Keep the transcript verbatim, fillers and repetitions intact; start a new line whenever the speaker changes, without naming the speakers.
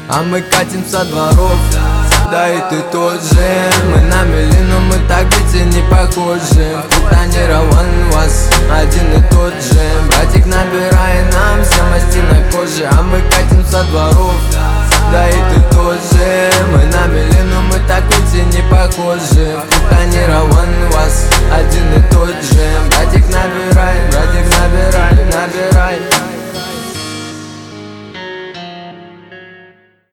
А мы катим со дворов, да и ты тот же. Мы на мели, но мы так ведь и не похожи. Тонирован вас один и тот же. Братик набирает нам все масти на коже. А мы катим со дворов, да и ты тот же. Мы на мели, но мы так ведь и не похожи. Тонирован вас один и тот же.